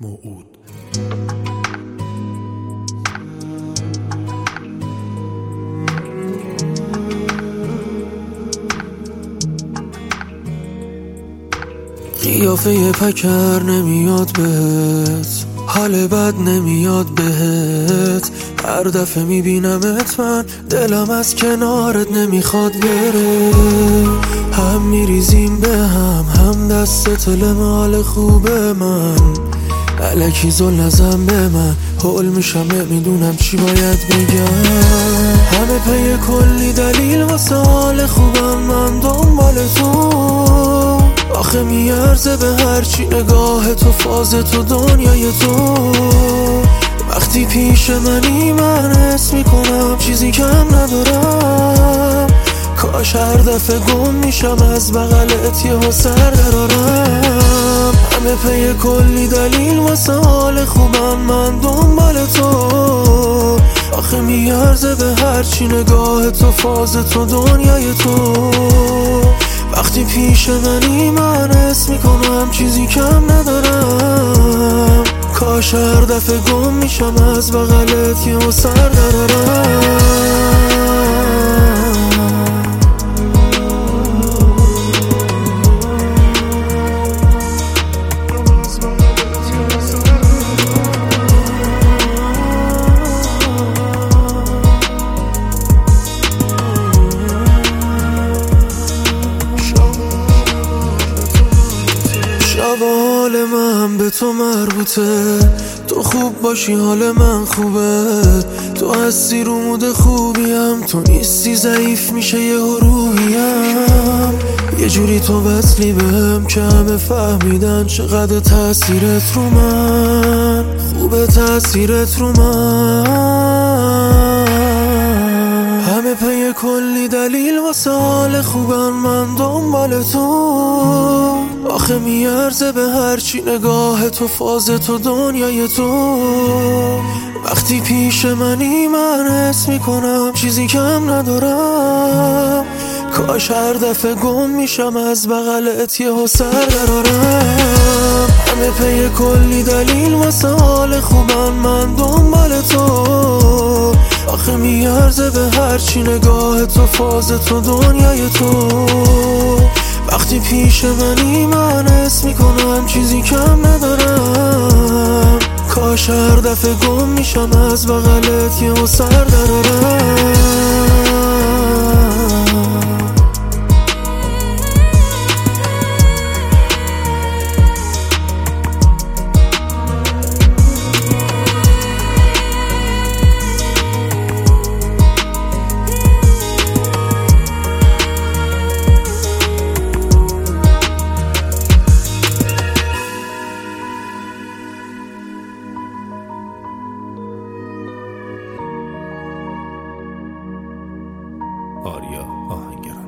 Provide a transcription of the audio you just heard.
موعود. قیافه پکر نمیاد بهت، حال بد نمیاد بهت، هر دفعه میبینمت من دلم از کنارت نمیخواد بره. هم میریزیم به هم دست مال خوبه من، الکی زل نزن به من، حول میشم نمیدونم چی باید بگم. همه پی کلی دلیل واسه حال خوبم، من دنبال تو، آخه میارزه به هرچی نگاه تو، فاز تو، دنیای تو. وقتی پیش منی من حس میکنم چیزی کم ندارم، کاش هر دفعه گم میشم از بغلت یهو سر درارم. همه پی کلی دلیل واسه حال خوبم، من دنبال تو، آخه میارزه به هرچی نگاه تو، فاز تو، دنیای تو. وقتی پیش منی من حس میکنم چیزی کم ندارم، کاش هر دفعه گم میشم از بغلت یهو سر درارم. حال من به تو مربوطه، تو خوب باشی حال من خوبه، تو هستی رو مود خوبیم، تو نیستی ضعیف میشه یه روحیم. یه جوری تو وصلی بهم که همه فهمیدن چقدر تأثیرت رو من خوبه، تأثیرت رو من. همه پی کلی دلیل واسه حال خوبم، من دنبال تو، آخه میارزه به هرچی نگاه تو، فاز تو، دنیای تو. وقتی پیش منی من حس میکنم چیزی کم ندارم، کاش هر دفعه گم میشم از بغلت یهو سر درارم. همه پی کلی دلیل واسه حال خوبم، من دنبال تو، آخه میارزه به هرچی نگاه تو، فاز تو، دنیای تو. وقتی پیش منی من حس میکنم چیزی کم ندارم، کاش هر دفعه گم میشم از بغلت یهو سر درارم. آریا آهنگر.